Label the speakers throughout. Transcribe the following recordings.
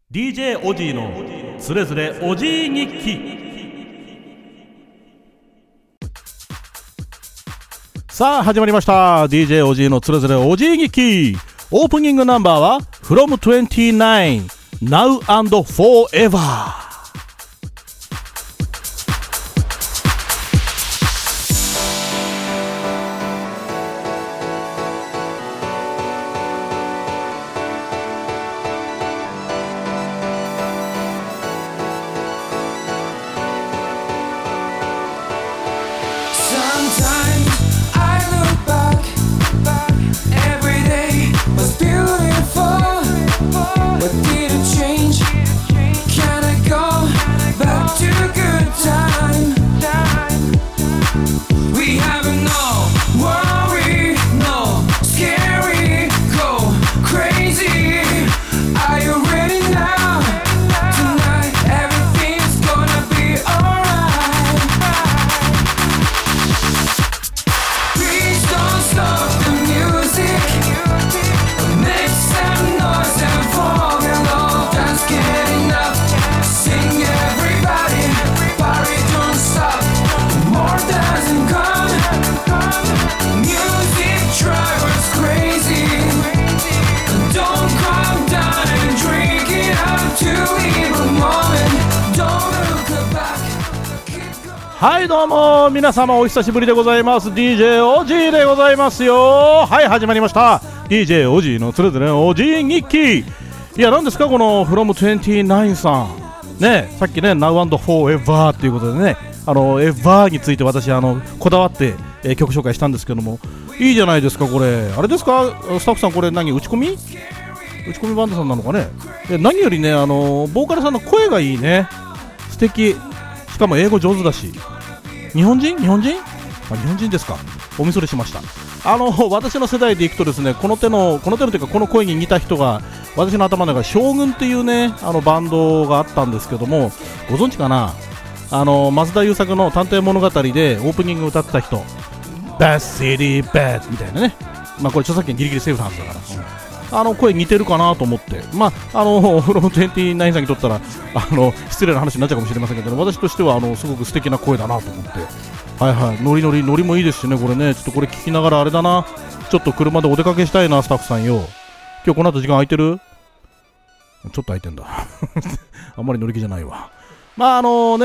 Speaker 1: DJ おじいのつれづれおじい日記。さあ始まりました DJ おじいのつれづれおじい日記。オープニングナンバーは From 29 Now and Forever。はいどうも皆様お久しぶりでございます。 DJ おじいでございますよ。はい始まりました DJ おじいのつれづれおじい日記。いや何ですかこの From 29さんね、さっきね Now and Forever っていうことでね、エヴァーについて私こだわって、曲紹介したんですけども、いいじゃないですかこれ。あれですかスタッフさん、これ何打ち込みバンドさんなのかね。何よりねボーカルさんの声がいいね。素敵。しかも英語上手だし。日本人ですか。おみそれしました。私の世代でいくとですね、この手のというかこの声に似た人が私の頭の中、将軍っていうねバンドがあったんですけども、ご存知かな。増田優作の探偵物語でオープニング歌ってた人、バッシリーバッみたいなね。まあこれ著作権ギリギリセーフなはずだから、声似てるかなと思って、まあFrom 29さんにとったら失礼な話になっちゃうかもしれませんけど、私としてはすごく素敵な声だなと思って、はいはい、ノリもいいですしね。これねちょっとこれ聞きながらあれだな、ちょっと車でお出かけしたいな。スタッフさんよ、今日この後時間空いてる？ちょっと空いてんだあんまり乗り気じゃないわ。まあ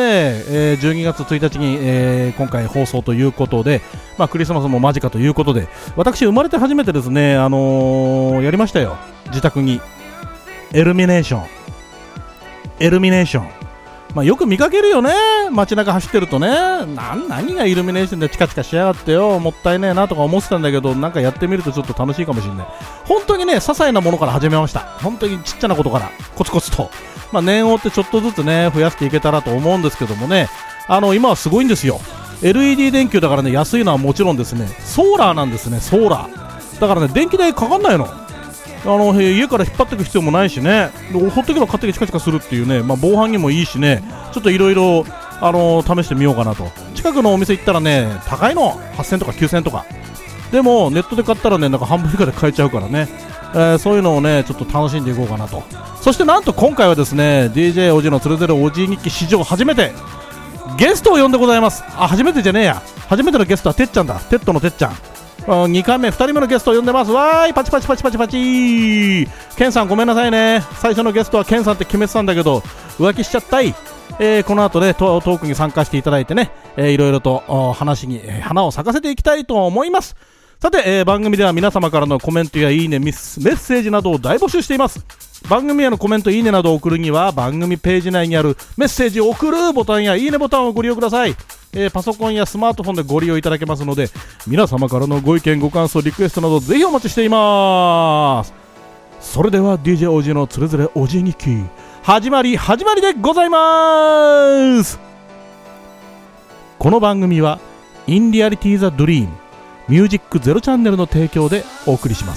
Speaker 1: 12月1日に、今回放送ということで、まあ、クリスマスも間近ということで、私生まれて初めてですね、やりましたよ。自宅にエルミネーション、まあ、よく見かけるよね。街中走ってるとね、何がイルミネーションでチカチカしやがってよ、もったいねえなとか思ってたんだけど、なんかやってみるとちょっと楽しいかもしれない。本当にね、些細なものから始めました。本当にちっちゃなことからコツコツと、まあ、念を追ってちょっとずつね増やしていけたらと思うんですけどもね、今はすごいんですよ。 LED 電球だからね、安いのはもちろんですね、ソーラーなんですね。ソーラーだからね、電気代かかんないの。家から引っ張っていく必要もないしね、ほっとけば勝手にチカチカするっていうね、まあ、防犯にもいいしね、ちょっといろいろ試してみようかなと。近くのお店行ったらね、高いの8000とか9000とかでも、ネットで買ったらね、なんか半分以下で買えちゃうからね、そういうのをねちょっと楽しんでいこうかなと。そしてなんと今回はですね DJ おじのつれづれおじい日記史上初めてゲストを呼んでございます。初めてじゃねえや、初めてのゲストはてっちゃんだ。テッドのてっちゃん。2回目2人目のゲストを呼んでます。わーい、パチパチパチパチパチ。ケンさんごめんなさいね、最初のゲストはケンさんって決めてたんだけど浮気しちゃったい。この後ねトークに参加していただいてね、いろいろと話に花を咲かせていきたいと思います。さて、番組では皆様からのコメントやいいね、メッセージなどを大募集しています。番組へのコメント、いいねなどを送るには番組ページ内にあるメッセージを送るボタンやいいねボタンをご利用ください。パソコンやスマートフォンでご利用いただけますので、皆様からのご意見ご感想リクエストなどぜひお待ちしています。それでは DJ おじのつれづれおじ日記始まりでございます。この番組は In Reality the Dreamミュージックゼロチャンネルの提供でお送りします。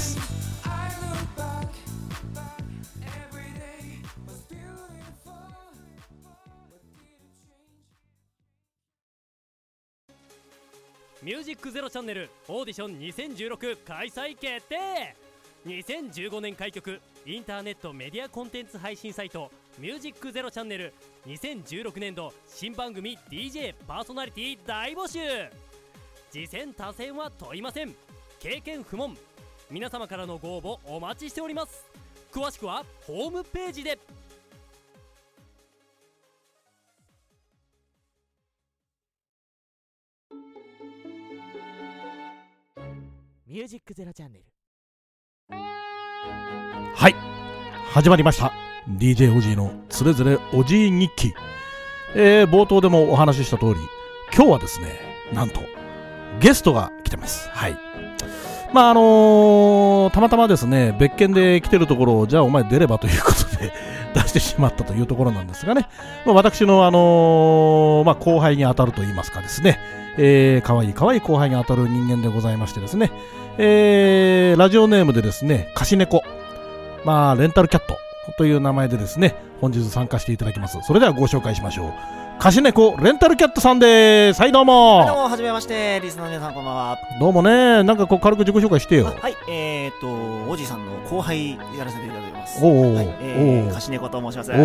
Speaker 2: ミュージックゼロチャンネルオーディション2016開催決定。2015年開局インターネットメディアコンテンツ配信サイトミュージックゼロチャンネル2016年度新番組 DJ パーソナリティ大募集。次戦他戦は問いません。経験不問。皆様からのご応募お待ちしております。詳しくはホームページで。
Speaker 3: ミュージックゼロチャンネル。
Speaker 1: はい、始まりました DJ おじいのつれづれおじい日記。冒頭でもお話しした通り、今日はですね、なんとゲストが来てます。はい、まあたまたまですね、別件で来てるところを、じゃあお前出ればということで出してしまったというところなんですがね、私の後輩に当たると言いますかですね、可愛い後輩に当たる人間でございましてですね、ラジオネームでですね、カシネコ、レンタルキャットという名前でですね、本日参加していただきます。それではご紹介しましょう。カシネコレンタルキャットさんです。はい、どうも。
Speaker 3: はい、どうも、はじめまして。リスナーの皆さん、こんばんは。
Speaker 1: どうもね。なんかこう軽く自己紹介してよ。
Speaker 3: はい、おじさんの後輩やらせていただいてます。カシネコと申します。はい、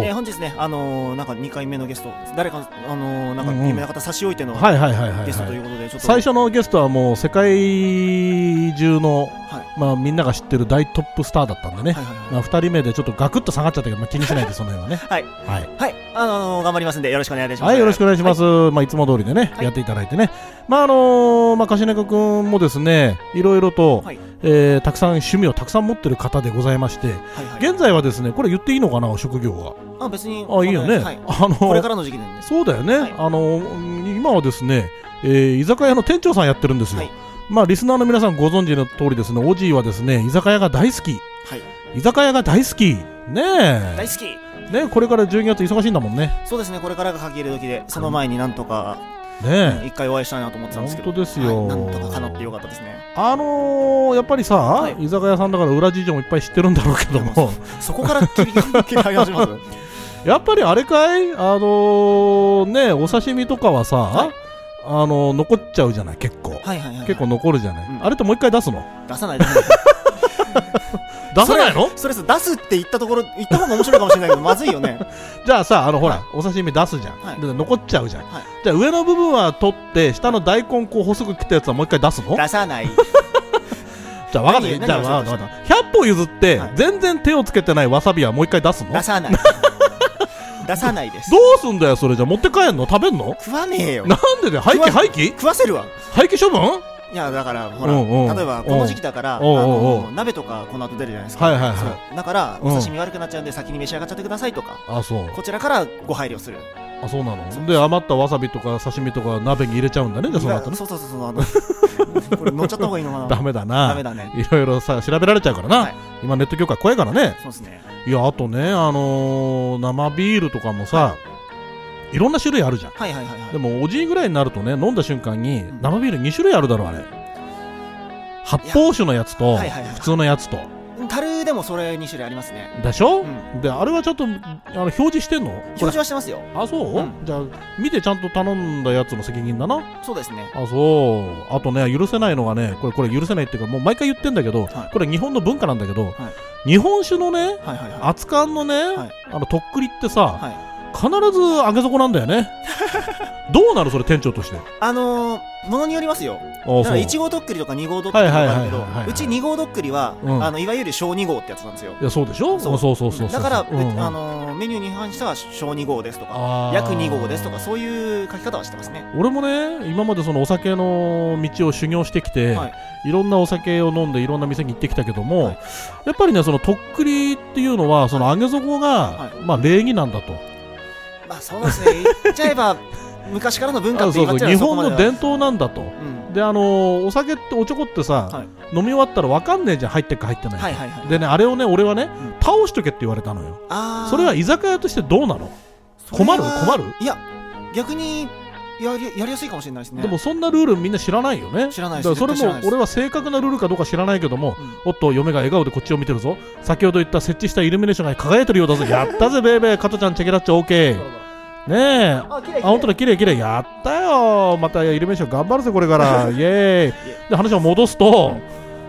Speaker 3: 本日ね、なんか2回目のゲスト、誰かなんか有名な方差し置いてのゲストということで、ちょっと
Speaker 1: 最初のゲストはもう世界中の、みんなが知ってる大トップスターだったんでね。2人目でちょっとガクッと下がっちゃったけど、気にしないでその辺はね。はい、
Speaker 3: 頑張りますんでよろしくお願いいたします。
Speaker 1: はい、よろしくお願いします。いつも通りでね、やっていただいてね。カシネコくんもですね、いろいろと、たくさん趣味をたくさん持ってる方でございまして、現在はですね、これ言っていいのかな、職業は。
Speaker 3: 別に
Speaker 1: いいよね。
Speaker 3: これからの時期なんで。
Speaker 1: そうだよね。今はですね、居酒屋の店長さんやってるんですよ。リスナーの皆さんご存知の通りですね、おじいはですね、居酒屋が大好き。居酒屋が大好き。ねえ。
Speaker 3: 大好き。
Speaker 1: ね、これから12月忙しいんだもんね。
Speaker 3: そうですね、これからが書き入れ時で、その前になんとか一回お会いしたいなと思ってたんですけど、
Speaker 1: 本当ですよ。
Speaker 3: なんとか叶ってよかったですね。
Speaker 1: やっぱりさ、居酒屋さんだから裏事情もいっぱい知ってるんだろうけども、
Speaker 3: そこから切り始めます。
Speaker 1: やっぱりあれかい、お刺身とかはさ、残っちゃうじゃない、結構。結構残るじゃない。あれってもう一回出すの？
Speaker 3: 出さない
Speaker 1: 出さないの？
Speaker 3: それ出すって言った方が面白いかもしれないけど、まずいよね。
Speaker 1: じゃあさ、ほら、お刺身出すじゃん。で残っちゃうじゃん。じゃあ上の部分は取って、下の大根こう細く切ったやつはもう一回出すの？
Speaker 3: 出さない。
Speaker 1: じゃあ分かった。じゃあ100歩譲って、全然手をつけてないわさびはもう一回出すの？
Speaker 3: 出さない。出さないです。
Speaker 1: どうすんだよ、それ。じゃあ持って帰んの？食べんの？
Speaker 3: 食わねえよ。
Speaker 1: なんでだよ。廃棄
Speaker 3: 食わせるわ。
Speaker 1: 廃棄処分？
Speaker 3: いや、だからほら、例えばこの時期だから鍋とかこの後出るじゃないですか。だからお刺身悪くなっちゃうんで先に召し上がっちゃってくださいとか、こちらからご配慮する。
Speaker 1: あ、そうなの。で余ったわさびとか刺身とか鍋に入れちゃうんだね。でその後ね。
Speaker 3: そうこれ乗っちゃった方がいいのかな。
Speaker 1: ダメだな。
Speaker 3: ダメだね。
Speaker 1: いろいろさ調べられちゃうからな。今ネット業界怖いからね。
Speaker 3: そうですね。
Speaker 1: いや、あとね、生ビールとかもさ、いろんな種類あるじゃん。でもおじいぐらいになるとね、飲んだ瞬間に生ビール2種類あるだろう、あれ。発泡酒のやつと普通のやつと。
Speaker 3: 樽でもそれ2種類ありますね。
Speaker 1: でしょ？で、あれはちょっと表示してんの？
Speaker 3: 表示はしてますよ。
Speaker 1: あ、そう？じゃあ見てちゃんと頼んだやつの責任だな。
Speaker 3: そうですね。
Speaker 1: あ、そう。あとね、許せないのがね、これ許せないっていうか、もう毎回言ってんだけど、これ日本の文化なんだけど、日本酒のね、熱燗のね、とっくりってさ、必ず上げ底なんだよね。どうなるそれ、店長として。
Speaker 3: ものによりますよ。だから1号どっくりとか2号どっくりとかあるけど、うち2号どっくりはいわゆる小2号ってやつなんですよ。
Speaker 1: いや、そうでしょ。そう
Speaker 3: だからメニューに関しては小2号ですとか約2号ですとか、そういう書き方はしてますね。
Speaker 1: 俺もね、今までそのお酒の道を修行してきて、いろんなお酒を飲んでいろんな店に行ってきたけども、やっぱりね、そのとっくりっていうのはその上げ底が礼儀なんだと。
Speaker 3: そうですね。言っちゃえば昔からの文化って言われちゃう。
Speaker 1: 日本の伝統なんだと。で、お酒っておちょこってさ、飲み終わったら分かんねえじゃん、入ってっか入ってないか。でね、あれをね、俺はね、倒しとけって言われたのよ。それは居酒屋としてどうなの？困る？い
Speaker 3: や、逆にやりやすいかもしれないですね。
Speaker 1: でもそんなルールみんな知らないよね。
Speaker 3: 知らないです。
Speaker 1: それも俺は正確なルールかどうか知らないけども、おっと嫁が笑顔でこっちを見てるぞ。先ほど言った設置したイルミネーションが輝いてるようだぞ。やったぜベイベー、加トちゃんチェケラッチョ OK。ねえ、本当だ、綺麗やったよ。またイルミネーション頑張るぜこれから。イエーイ。で話を戻すと、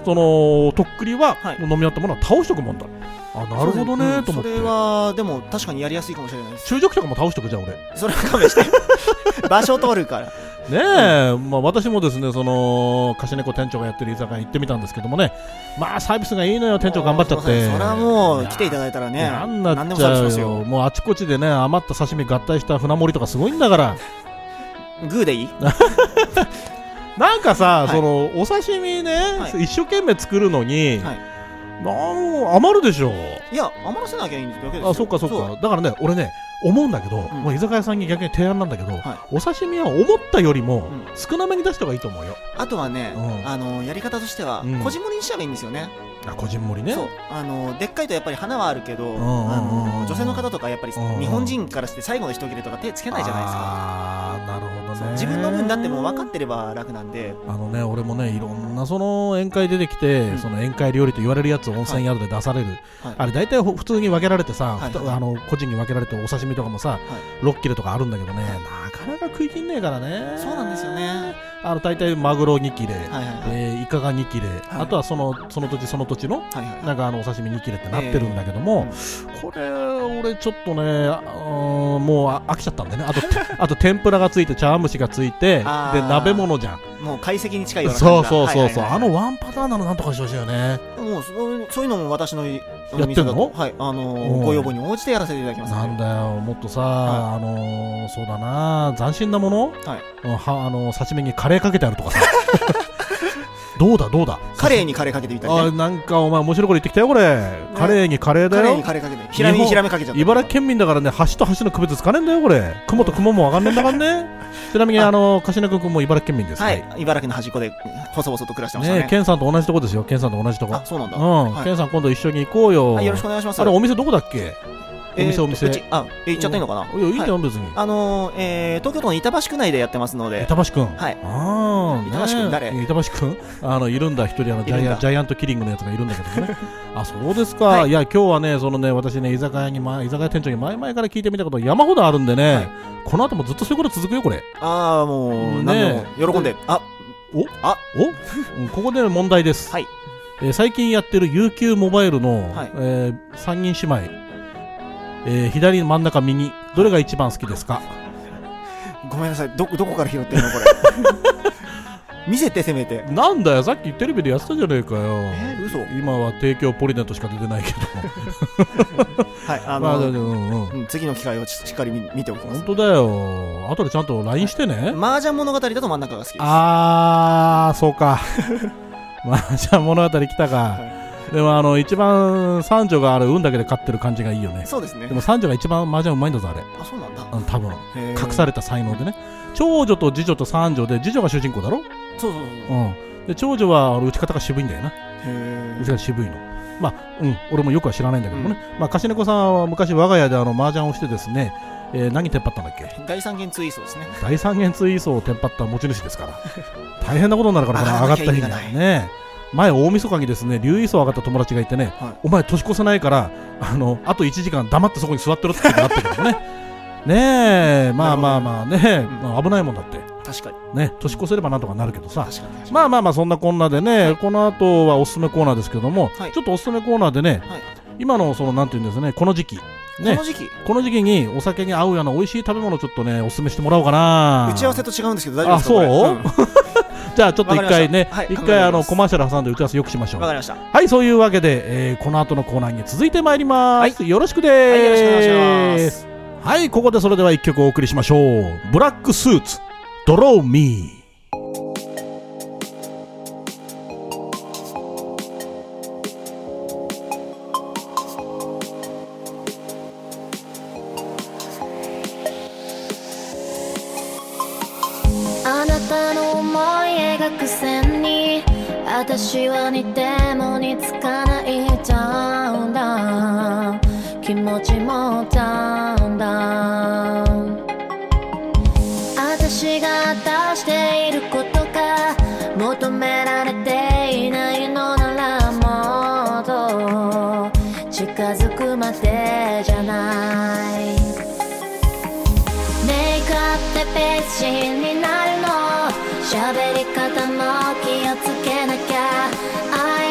Speaker 1: そのとっくりは、飲み終わったものは倒しとくもんだ。あ、なるほどねと思って。
Speaker 3: それはでも確かにやりやすいかもしれないです。
Speaker 1: 中ジョッキとかも倒しとくじゃん俺。
Speaker 3: それは勘弁して場所取るからね
Speaker 1: え、まあ、私もですね、その貸し猫店長がやってる居酒屋行ってみたんですけどもね、まあサービスがいいのよ。店長頑張っちゃって。
Speaker 3: それはもう来ていただいたらね、
Speaker 1: なんなっちゃうよ。もうあちこちでね、余った刺身合体した船盛りとかすごいんだから。
Speaker 3: グーでいい
Speaker 1: なんかさ、そのお刺身ね、一生懸命作るのに、余るでしょ。
Speaker 3: いや、余らせなきゃいいんですよ。
Speaker 1: あ、そっかそっか。だからね、俺ね思うんだけど、もう居酒屋さんに逆に提案なんだけど、お刺身は思ったよりも少なめに出した方がいいと思うよ。
Speaker 3: あとはね、やり方としてはこじん盛りにしちゃえばいいんですよね。
Speaker 1: あ、こじん盛りね。
Speaker 3: そう、でっかいとやっぱり花はあるけど、女性の方とかやっぱり日本人からして最後の一切れとか手つけないじゃないですか。
Speaker 1: ああ、なるほどね。
Speaker 3: 自分の分だってもう分かってれば楽なんで。
Speaker 1: 俺もね、いろんなその宴会出てきて、その宴会料理と言われるやつを温泉宿で出される、あれ大体普通に分けられてさ、個人に分けられてお刺身とかもさ、6切れとかあるんだけどね、なかなか食い切んねえからね。
Speaker 3: そうなんですよね。
Speaker 1: 大体マグロ2切れ、イカが2切れ、あとはその土地その土地のなんかお刺身2切れってなってるんだけども、これ俺ちょっとね、もう飽きちゃったんでね。あと天ぷらがついて茶碗蒸しがついて、で鍋物じゃん。
Speaker 3: もう懐石に近いような感じだ。
Speaker 1: そう、ワンパターンなのなんとかしてほしいよね。
Speaker 3: もうそういうのも私の
Speaker 1: やってんの？
Speaker 3: はい、ご要望に応じてやらせていただきます。
Speaker 1: なんだよ、もっとさ、そうだな、斬新なもの、刺身にカレーかけてあるとかさどうだ
Speaker 3: カレーにカレーかけてみたいな。
Speaker 1: なんかお前面白いこと言ってきたよこれ。カレーにカレーだよ。
Speaker 3: カレーにカレーかけて、ヒラメにヒラメかけちゃった。
Speaker 1: 茨城県民だからね、橋と橋の区別つかねえんだよこれ。雲と雲もわかんねえんだからね。ちなみに貸中君も茨城県民です。
Speaker 3: はい、茨城の端っこで細々と暮らしてましたね。
Speaker 1: ケンさんと同じとこですよ。ケンさんと同じとこ。
Speaker 3: あ、そうなんだ。
Speaker 1: ケンさん今度一緒に行こうよ。
Speaker 3: よろしくお願いします。
Speaker 1: あれお店どこだっけ？お店。
Speaker 3: 言っちゃっていいのかな。
Speaker 1: いや、いいんだよ別に。
Speaker 3: 東京都の板橋区内でやってますので。
Speaker 1: 板橋くん。
Speaker 3: はい。板橋くん誰？
Speaker 1: 板橋くん。いるんだ、一人ジャイアントキリングのやつがいるんだけどね。あ、そうですか。いや、今日はね、そのね、私ね、居酒屋店長に前々から聞いてみたこと山ほどあるんでね、この後もずっとそういうこと続くよこれ。
Speaker 3: ああ、もうね、喜んで。
Speaker 1: ここで問題です。
Speaker 3: はい。
Speaker 1: 最近やってる UQ モバイルの3人姉妹。左真ん中右、どれが一番好きですか？
Speaker 3: ごめんなさい、どこから拾ってるのこれ見せて、せめて。
Speaker 1: なんだよ、さっきテレビでやってたじゃねえかよ。
Speaker 3: 嘘。
Speaker 1: 今は提供ポリネットしか出てないけど
Speaker 3: はい、次の機会をしっかり見ておきます。
Speaker 1: 本当だよ。後でちゃんと LINE してね。
Speaker 3: 麻雀物語だと真ん中が好きです。
Speaker 1: あー、そうか麻雀物語来たか。でも一番三女がある運だけで勝ってる感じがいいよね。
Speaker 3: そうですね。
Speaker 1: でも三女が一番麻雀うまいんだぞあれ。
Speaker 3: あ、そうなんだ。
Speaker 1: 多分隠された才能でね。長女と次女と三女で、次女が主人公だろ。
Speaker 3: そう。
Speaker 1: で長女は打ち方が渋いんだよな。打ち方渋いの。まあ俺もよくは知らないんだけどもね。まあ貸し猫さんは昔我が家で麻雀をしてですね。何テンパったんだっけ？
Speaker 3: 第三元ツイーソーですね。
Speaker 1: 第三元ツイーソーをテンパった持ち主ですから大変なことになるから、上がった日にはね。前大晦日にですね、竜イソ上がった友達がいてね、お前年越せないからあと1時間黙ってそこに座ってろってなったけどもねねえ、まあね、危ないもんだって。
Speaker 3: 確かに
Speaker 1: ね、年越せればなんとかなるけどさ。まあそんなこんなでね、この後はおすすめコーナーですけども、ちょっとおすすめコーナーでね、今のそのなんていうんですね、この時期ね、この時期にお酒に合うような美味しい食べ物をちょっとねおすすめしてもらおうかな。
Speaker 3: 打ち合わせと違うんですけど大丈夫ですか？
Speaker 1: あ、そうじゃあちょっと一回ね、一回コマーシャル挟んで打ち合わせよくしましょう。
Speaker 3: わかりました。
Speaker 1: はい、そういうわけで、この後のコーナーに続いてまいります。よろしくです。
Speaker 3: はい、よろしくお願いします。
Speaker 1: はい、ここでそれでは一曲お送りしましょう。ブラックスーツ、ドローミー。
Speaker 4: 私は似ても似つかないちゃうんだ、気持ちもダウンだ。私が出していることが求められていないのならもっと近づくまでじゃない。メイクアップページになるの、喋り方も気をつけなきゃ。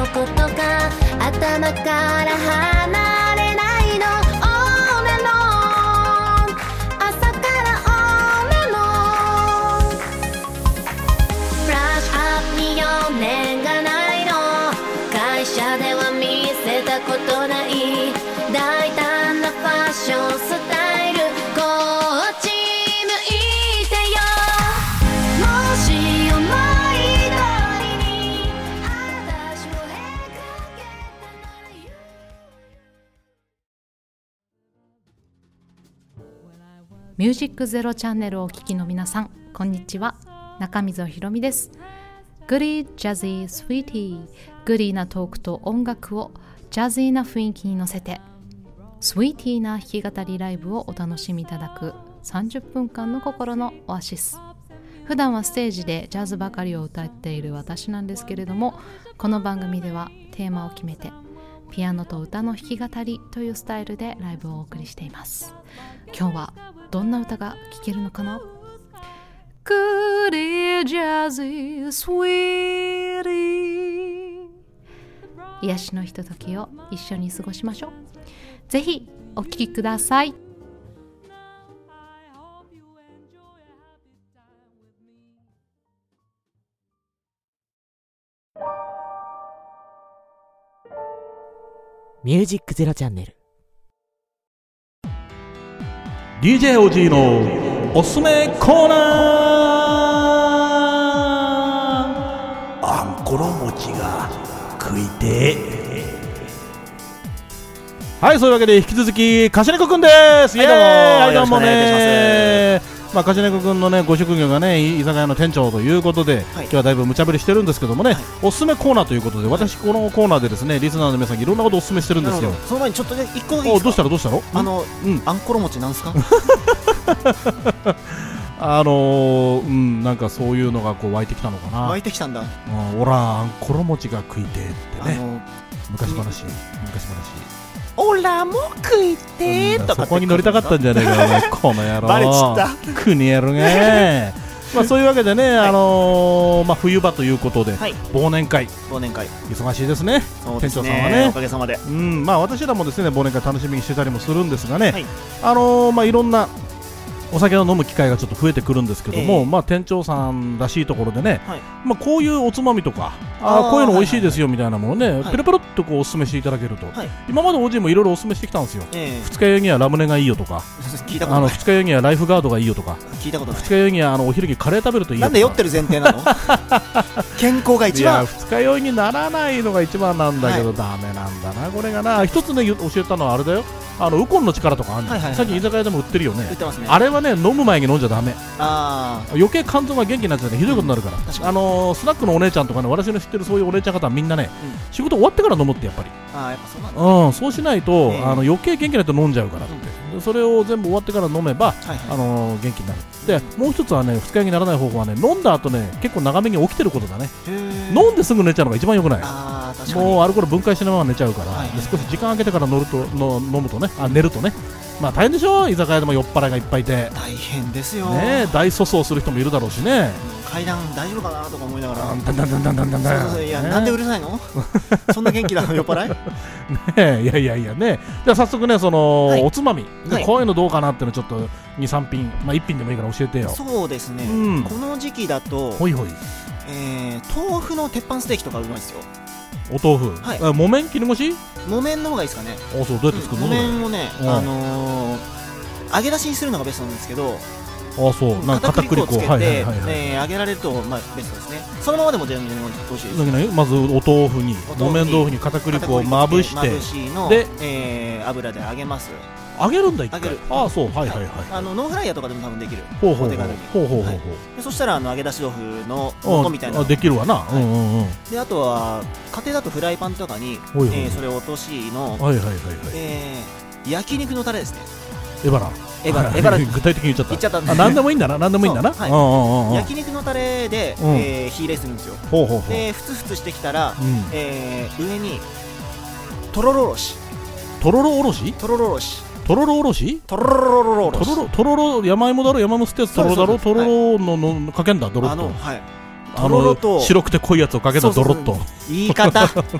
Speaker 4: ことが頭から離れないの。On and on 朝から On and on ブラッシュアップに余念がないの。会社では見せたことない大胆なファッションスタイル。こっち向いてよ。もし思い通りに私を描けたなら言う。
Speaker 5: ミュージックゼロチャンネルをお聞きの皆さん、こんにちは。中溝ひろみです。グリージャズィースウィーティー、グリーなトークと音楽をジャズィーな雰囲気に乗せてスウィーティーな弾き語りライブをお楽しみいただく30分間の心のオアシス。普段はステージでジャズばかりを歌っている私なんですけれども、この番組ではテーマを決めてピアノと歌の弾き語りというスタイルでライブをお送りしています。今日はどんな歌が聴けるのかな。Goody Jazzy Sweetie、 癒しのひとときを一緒に過ごしましょう。ぜひお聴きください。
Speaker 2: ミュージックゼロチャンネル
Speaker 1: DJ おじいのおすすめコーナー。
Speaker 6: あんころ餅が食いて。
Speaker 1: はい、そういうわけで引き続きかしねこくんです。
Speaker 3: はい、どうも、
Speaker 1: どうもね。かしねこくんのねご職業がね居酒屋の店長ということで、今日はだいぶ無茶ぶりしてるんですけどもね、おすすめコーナーということで、私このコーナーでですねリスナーの皆さんにいろんなことをおすすめしてるんですよ。
Speaker 3: その前にちょっとね一個だけいいですか。
Speaker 1: どうしたの
Speaker 3: あんころ餅なんですか。
Speaker 1: なんかそういうのがこう湧いてきたのかな。
Speaker 3: 湧いてきたんだ。
Speaker 1: おらあんころ餅が食いてってね、昔話。
Speaker 3: オラも食いてーとか
Speaker 1: そこに乗りたかったんじゃないかお前この野郎。
Speaker 3: バレちった
Speaker 1: クニエルね。そういうわけでね、冬場ということで、忘年会忙しいですね。店長さんはね、
Speaker 3: おかげさまで。
Speaker 1: 私らもですね忘年会楽しみにしてたりもするんですがね、いろんなお酒を飲む機会がちょっと増えてくるんですけども、店長さんらしいところでね、こういうおつまみとかこういうの美味しいですよみたいなものをね、ペロペロっとこうおすすめしていただけると、今までおじいもいろいろおすすめしてきたんですよ。二日酔いにはラムネがいいよとか、
Speaker 3: 聞いたことない。
Speaker 1: 二日酔いにはライフガードがいいよとか、
Speaker 3: 聞いたことない。
Speaker 1: 二日酔いにはお昼にカレー食べるといいよとか。
Speaker 3: なんで酔ってる前提なの。健康が一番。
Speaker 1: いや二日酔いにならないのが一番なんだけど、ダメなんだなこれがな。一つね教えたのはあれだよ、ウコンの力とかあるんだよ。最近居酒屋でも売ってるよね。あれはね飲む前に飲んじゃダメ。余計肝臓が元気になっちゃってひどいことになるから。スナックのお姉ちゃんとかね、私の知ってるそういうお姉ちゃん方はみんなね、仕事終わってから飲むってやっぱり。
Speaker 3: やっぱそうなんだ。
Speaker 1: そうしないと余計元気になって飲んじゃうからって、それを全部終わってから飲めば元気になる。でもう一つはね、二日酔いにならない方法はね、飲んだ後ね結構長めに起きてることだね。飲んですぐ寝ちゃうのが一番良くない。もうアルコール分解しながら寝ちゃうから、少し時間空けてから飲むとね、寝るとね、大変でしょ。居酒屋でも酔っ払いがいっぱいいて
Speaker 3: 大変ですよ
Speaker 1: ね。大粗相する人もいるだろうしね。
Speaker 3: 階段大丈夫かなとか思いながら、いや、なんでうるさいの。そんな元気なの酔っ払い。
Speaker 1: いやね。じゃあ早速ね、そのおつまみこういうのどうかなっていうのちょっと 2,3 品、1品でもいいから教えてよ。
Speaker 3: そうですね、この時期だと
Speaker 1: ほいほい、
Speaker 3: 豆腐の鉄板ステーキとかうまいですよ。
Speaker 1: お豆腐、木綿切り干し、
Speaker 3: 木綿の方がいいですかね。
Speaker 1: そう、どうやって作るの。
Speaker 3: 木綿をね、揚げ出しにするのがベストなんですけど、
Speaker 1: そうなんか片栗粉をつけて
Speaker 3: 揚げられるとベストですね。そのままでも全然美味しいです。
Speaker 1: まずお豆腐に木綿豆腐に片栗粉をまぶして、
Speaker 3: で油で揚げます。
Speaker 1: 揚げるんだ、一回。そう、はい。
Speaker 3: ノンフライヤーとかでも多分できる。そしたら揚げ出し豆腐の素みたいな
Speaker 1: できるわな。
Speaker 3: であとは家庭だとフライパンとかにそれを落としの焼肉のタレですね。
Speaker 1: エバラ具体的に言っちゃった。何でもいいんだな。
Speaker 3: 焼肉のタレで火入れするんですよ。でふつふつしてきたら上にとろろおろし山芋だろ、山芋捨てやつとろろだろ、とろろのかけんだ、ドロッと。 とろろと
Speaker 1: 白くて濃いやつをかけたドロッと。
Speaker 3: 言い方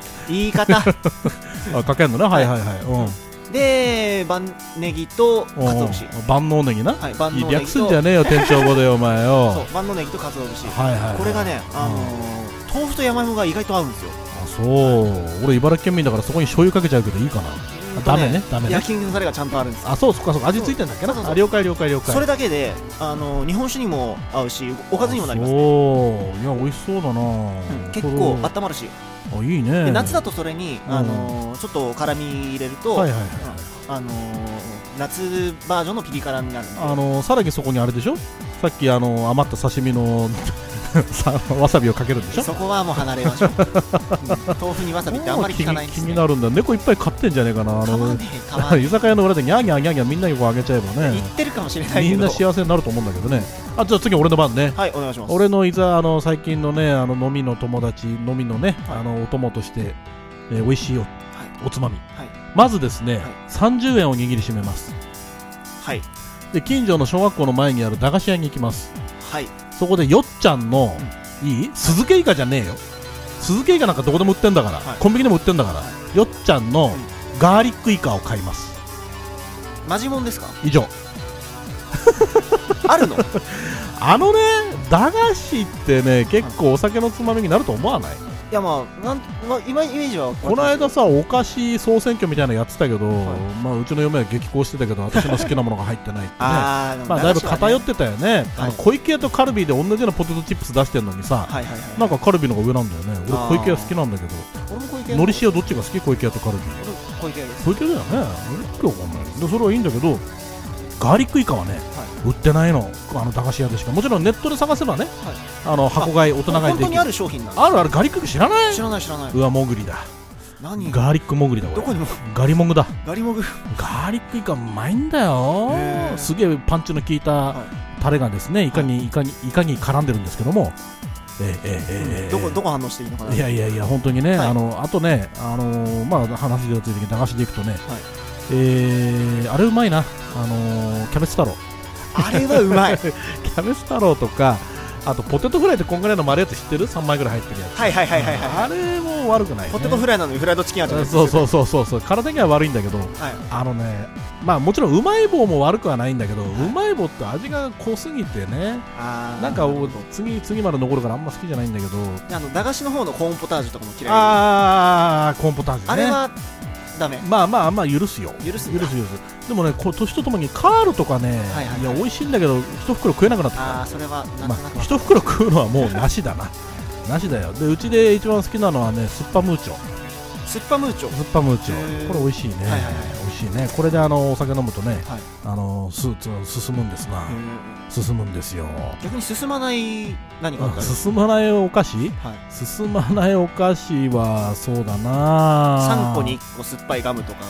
Speaker 1: あ、かけんのね。はいはいはい、
Speaker 3: うん、で万ネギと鰹節。
Speaker 1: 万能ネギな、
Speaker 3: はい、万能ネギと
Speaker 1: 略すんじゃねえよ店長語でお前よ。
Speaker 3: そう、万能ネギと鰹節、
Speaker 1: はいはいはい、
Speaker 3: これがね、豆腐と山芋が意外と合うんですよ。
Speaker 1: あ、そう、俺茨城県民だからそこに醤油かけちゃうけどいいかな。ダメね、ダメね。
Speaker 3: 焼き肉のタレがちゃんとあるんですよ。
Speaker 1: あ、そう、そっかそっか、味ついてんだっけな。あ、了解了解了解。
Speaker 3: それだけで日本酒にも合うし、おかずにもなりますね。
Speaker 1: そう、いや美味しそうだな、
Speaker 3: 結構温まるし。
Speaker 1: あ、いいね。
Speaker 3: で夏だとそれにちょっと辛み入れると、
Speaker 1: はいはいはい、
Speaker 3: 夏バージョンのピリ辛になるんで、
Speaker 1: さらにそこにあれでしょ、さっき余った刺身のわさびをかけるんでしょ。
Speaker 3: そこはもう離れましょう、豆腐にわさびってあんまり効かないんですね。
Speaker 1: 気になるんだ。猫いっぱい飼ってんじゃねえかな。居酒屋の裏でニャーニャーニャーニャーみんなにこうあげちゃえばね、
Speaker 3: 言ってるかもしれないけど
Speaker 1: みんな幸せになると思うんだけどね。あ、じゃあ次俺の番ね。
Speaker 3: はい、お願いします。
Speaker 1: 俺の最近のね飲みの友達、飲みのね、お供として、美味しいおつまみ、はい、まずですね、はい、30円を握りしめます。はい。で近所の小学校の前にある駄菓子屋に行きます。はい。そこでよっちゃんの、いい酢漬けイカじゃねえよ、酢漬けイカなんかどこでも売ってんだから、はい、コンビニでも売ってんだから、はい、よっちゃんのガーリックイカを買います。
Speaker 3: マジモンですか？
Speaker 1: 以上
Speaker 3: あるの？
Speaker 1: 駄菓子ってね、結構お酒のつまみになると思わない？
Speaker 3: いや、まあ今イメージは
Speaker 1: この間さ、お菓子総選挙みたいなのやってたけど、まあ、うちの嫁は激高してたけど、私の好きなものが入ってないってねまあだいぶ偏ってたよね。小池屋とカルビーで同じようなポテトチップス出してるのにさ、なんかカルビーの方が上なんだよね。俺小池屋好きなんだけど、のり塩どっちが好き？小池屋とカルビー。
Speaker 3: 小池屋です。
Speaker 1: 小池屋だよね。よくわかんない。でそれはいいんだけど、ガーリックイカはね、売ってないの、駄菓子屋でしか。もちろんネットで探せばね、箱買い、大人買いできる。
Speaker 3: 本当にある商品なんですか？
Speaker 1: あるガーリックイカ知らない？
Speaker 3: 知らない知らない。
Speaker 1: うわ、モグリだ。
Speaker 3: 何？
Speaker 1: ガーリックモグリだ。
Speaker 3: どこにも
Speaker 1: ガリモグだ。
Speaker 3: ガリモグ。
Speaker 1: ガーリックイカうまいんだよ。すげえパンチの効いたタレがですね、イカに絡んでるんですけども、
Speaker 3: どこ反応していいのかな。
Speaker 1: いや本当にね、あとね、まあ話でついてきて駄菓子でいくとね、あれうまいな、キャベツ太郎。
Speaker 3: あれはうまい。
Speaker 1: キャベツ太郎とか、あとポテトフライってこんぐらいの丸いやつ知ってる？3枚ぐらい入ってるやつ。あれも悪くないね。
Speaker 3: ポテトフライなのにフライドチキン味です。
Speaker 1: そう体には悪いんだけど、まあもちろんうまい棒も悪くはないんだけど、うまい棒って味が濃すぎてね、なんか次まで残るからあんま好きじゃないんだけど。
Speaker 3: 駄菓子の方のコーンポタージュとかも嫌い。
Speaker 1: コーンポタージュね。
Speaker 3: あれはダメ。
Speaker 1: まあ許すよ。許す。でもね、年とともにカールとかね、いや美味しいんだけど一袋食えなくなってきた。
Speaker 3: それはなんとなく
Speaker 1: 一袋食うのはもうなしだな。なしだよ。でうちで一番好きなのはね、スッパムーチョ。
Speaker 3: スッパムーチョ。
Speaker 1: これ美味しいね。美味しいね。これでお酒飲むとね、進むんですな。進むんですよ。
Speaker 3: 逆に進まない何かあったら？進
Speaker 1: まないお菓子？進まないお菓子はそうだな。
Speaker 3: 3個に1個酸っぱいガムとか。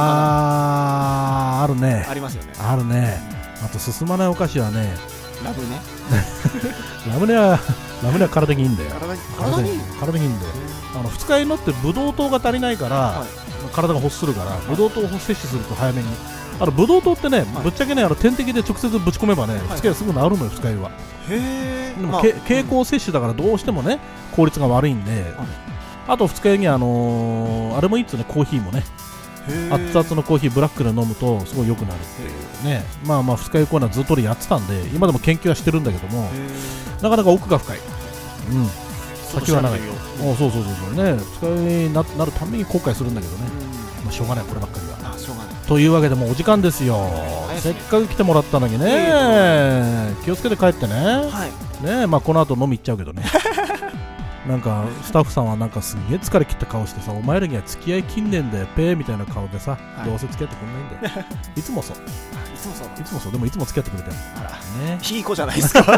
Speaker 1: あるね。
Speaker 3: ありますよね。
Speaker 1: あるね。あと進まないお菓子はね、
Speaker 3: ラムネ。
Speaker 1: ラムネは体にいいんだよ。
Speaker 3: 体にいいんだよ。
Speaker 1: 二日酔いになってブドウ糖が足りないから、体が欲するから、ブドウ糖を摂取すると早めに。ブドウ糖ってね、ぶっちゃけね、点滴で直接ぶち込めばね、二日酔いすぐ治るのよ、二日酔いは。でも経口摂取だからどうしてもね、効率が悪いんで、あと二日酔いにあれもいいっつうね、コーヒーもね、熱々のコーヒーブラックで飲むとすごい良くなるっていうね。まあ二日酔いコーナーずっとやってたんで、今でも研究はしてるんだけども、なかなか奥が深い。先は長いよ。そうね。二日酔いになるために後悔するんだけどね。まあしょうがない、こればっかりは。というわけでもうお時間ですよ。せっかく来てもらったのにね、気をつけて帰ってね。ね、まあこの後飲み行っちゃうけどね。なんかスタッフさんはなんかすげえ疲れ切った顔してさ、お前らには付き合い近年だよペーみたいな顔でさ、どうせ付き合ってくんないんだよ。いつもそう。でもいつも付き合ってくれてる。
Speaker 3: ね、いい子じゃないですか。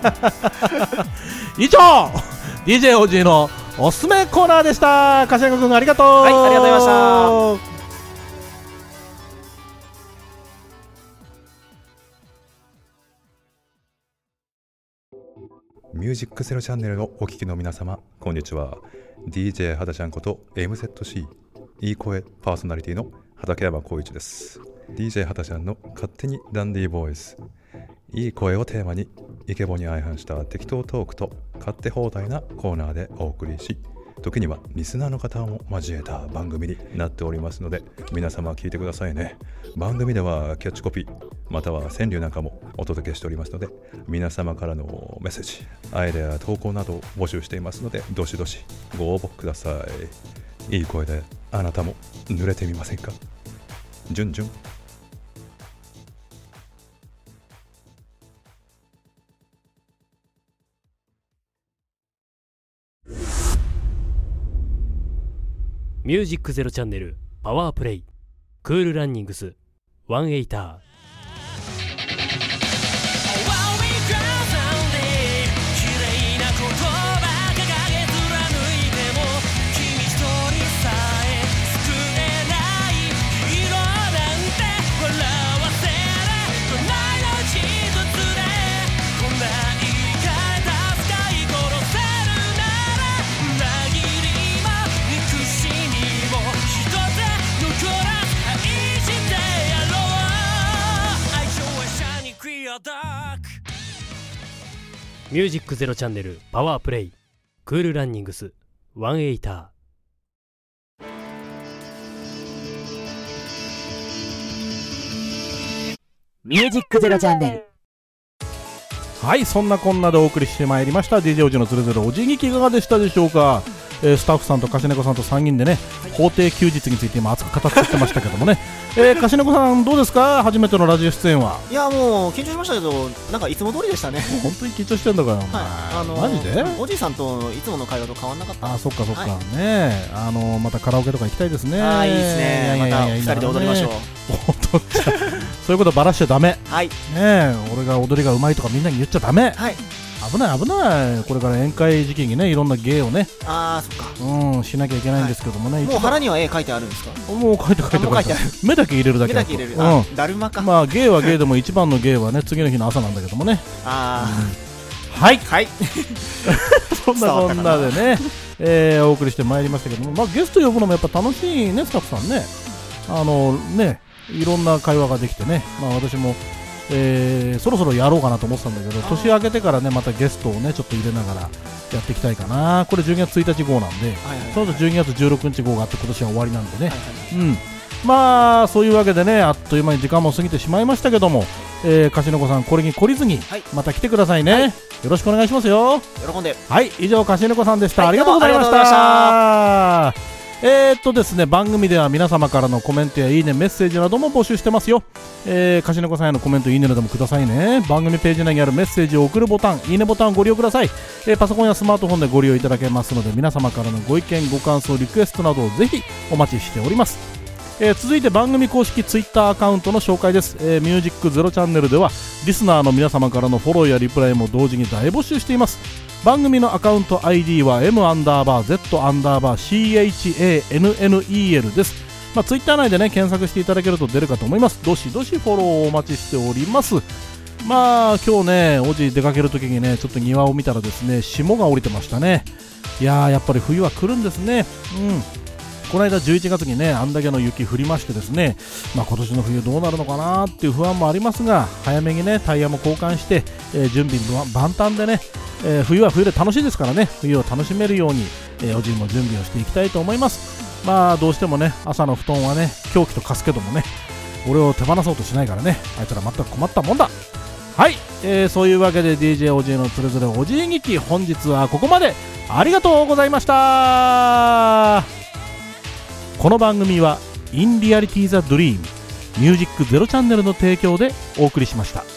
Speaker 1: 以上 DJ おじいのおすすめコーナーでした。柏山君ありがとう。
Speaker 3: はい、ありがとうございました。
Speaker 7: ミュージックゼロチャンネルのお聞きの皆様、こんにちは。 DJ はだちゃんこと MZC いい声パーソナリティの畠山浩一です。 DJ はだちゃんの勝手にダンディーボーイズ、いい声をテーマにイケボに相反した適当トークと勝手放題なコーナーでお送りし、時にはリスナーの方も交えた番組になっておりますので、皆様聞いてくださいね。番組ではキャッチコピーまたは川柳なんかもお届けしておりますので、皆様からのメッセージ、アイデア投稿などを募集していますので、どしどしご応募ください。いい声であなたも濡れてみませんか。じゅんじゅん。
Speaker 2: ミュージックゼロチャンネルパワープレイクールランニングスワンエイター。ミュージックゼロチャンネルパワープレイクールランニングスワンエイター。
Speaker 8: ミュージックゼロチャンネル。
Speaker 1: はい、そんなこんなでお送りしてまいりました DJ おじのつるつるおじぎきいかがでしたでしょうか。スタッフさんとかしねこさんと3人でね、法定休日について今熱く語ってきましたけどもねかしねこさんどうですか、初めてのラジオ出演は。
Speaker 3: いやもう緊張しましたけど、なんかいつも通りでしたね。
Speaker 1: 本当に緊張してんだから、マジで
Speaker 3: おじいさんといつもの会話と変わんなかった。
Speaker 1: あ、そっかそっか、ね、またカラオケとか行きたいですね。
Speaker 3: いいですね。また2人で踊りましょう。
Speaker 1: 踊っちゃそういうことばらしちゃダメ。
Speaker 3: はい、
Speaker 1: ね、俺が踊りがうまいとかみんなに言っちゃダメ。
Speaker 3: はい、
Speaker 1: 危ない危ない。これから宴会時期にね、いろんな芸をね、
Speaker 3: そっか、
Speaker 1: しなきゃいけないんですけどもね、
Speaker 3: もう腹には絵描いてあるんですか。
Speaker 1: もう書いて目だけ入れるだけ。
Speaker 3: だるまか。
Speaker 1: まあ芸は芸でも一番の芸はね、次の日の朝なんだけどもね。はいそんなこんなでね、お送りしてまいりましたけども、ゲスト呼ぶのもやっぱ楽しいね、スタッフさんね。いろんな会話ができてね、私もそろそろやろうかなと思ってたんだけど、年明けてからねまたゲストをねちょっと入れながらやっていきたいかな。これ12月1日号なんで、その後12月16日号があって今年は終わりなんでね、そういうわけでね、あっという間に時間も過ぎてしまいましたけども、かしのこさんこれに懲りずにまた来てくださいね、よろしくお願いしますよ。
Speaker 3: 喜んで。
Speaker 1: はい、以上かしのこさんでした、ありがとうございました。ですね、番組では皆様からのコメントやいいね、メッセージなども募集してますよ。かしねこさんへのコメント、いいねなどもくださいね。番組ページ内にあるメッセージを送るボタン、いいねボタンをご利用ください。パソコンやスマートフォンでご利用いただけますので、皆様からのご意見、ご感想、リクエストなどをぜひお待ちしております。続いて番組公式ツイッターアカウントの紹介です。ミュージックゼロチャンネルではリスナーの皆様からのフォローやリプライも同時に大募集しています。番組のアカウント ID は M_Z_CHANNEL です。ツイッター内でね検索していただけると出るかと思います。どしどしフォローをお待ちしております。今日ね、おじ出かけるときにね、ちょっと庭を見たらですね、霜が降りてましたね。いやー、やっぱり冬は来るんですね。この間11月にね、あんだけの雪降りましてですね、今年の冬どうなるのかなっていう不安もありますが、早めにねタイヤも交換して、準備万端でね、冬は冬で楽しいですからね、冬を楽しめるように、おじいも準備をしていきたいと思います。どうしてもね、朝の布団はね凶器と化すけどもね、俺を手放そうとしないからね、あいつら全く困ったもんだ。はい、そういうわけで DJ おじいのつれづれおじい劇、本日はここまで。ありがとうございました。この番組は In Reality the Dream ミュージックゼロチャンネルの提供でお送りしました。